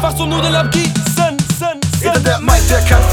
einfach so Nudeln abgießen. Jeder, der meint, der kann